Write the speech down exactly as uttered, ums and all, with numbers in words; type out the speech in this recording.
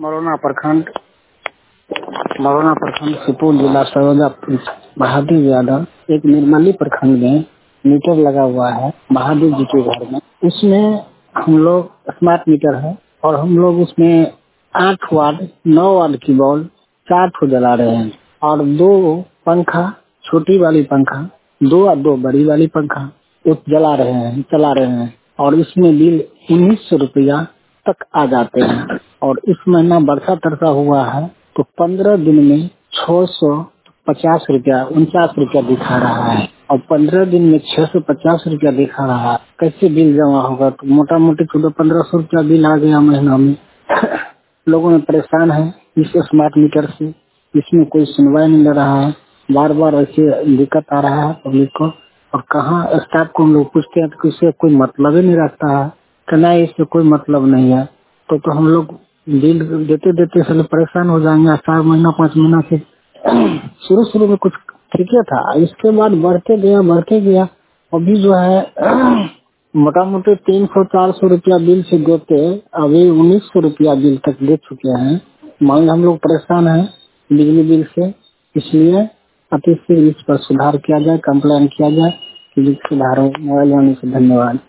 मरौना प्रखंड मरौना प्रखंड सुपौल जिला सरोजा बहादुर यादव एक निर्मली प्रखंड में मीटर लगा हुआ है बहादुर जी के घर में। उसमें हम लोग स्मार्ट मीटर है और हम लोग उसमें आठ वाट नौ वाट की बॉल चार ठो जला रहे हैं और दो पंखा छोटी वाली पंखा दो और दो बड़ी वाली पंखा एक जला रहे हैं चला रहे हैं और इसमें बिल उन्नीस सौ रुपया तक आ जाते हैं। और इस महीना बरसा तरसा हुआ है तो पंद्रह दिन में छह सौ पचास रुपया उनचास रुपया दिखा रहा है और पंद्रह दिन में छह सौ पचास रुपया दिखा रहा है। कैसे बिल जमा होगा? तो मोटा मोटी चौदह पंद्रह सौ रुपया बिल आ गया महीना में। लोगों में परेशान है इस स्मार्ट मीटर से। इसमें कोई सुनवाई नहीं ले रहा है। बार बार ऐसे दिक्कत आ रहा है पब्लिक को। और कहाँ स्टाफ को हम लोग पूछते हैं तो इससे कोई मतलब ही नहीं रखता है। कहना इससे कोई मतलब नहीं है तो तो हम लोग बिल देते देते साले परेशान हो जाएंगे। चार महीना पाँच महीना से शुरू शुरू में कुछ ठीक है था, इसके बाद बढ़ते गया बढ़ते गया अभी जो है मोटा मोटी तीन सौ चार सौ रुपया बिल से देते अभी उन्नीस सौ रुपया बिल तक दे चुके हैं। मान हम लोग परेशान हैं बिजली बिल से, इसलिए अति से इस पर सुधार किया जाए, कंप्लेन किया जाए। सुधार मोबाइल होने से धन्यवाद।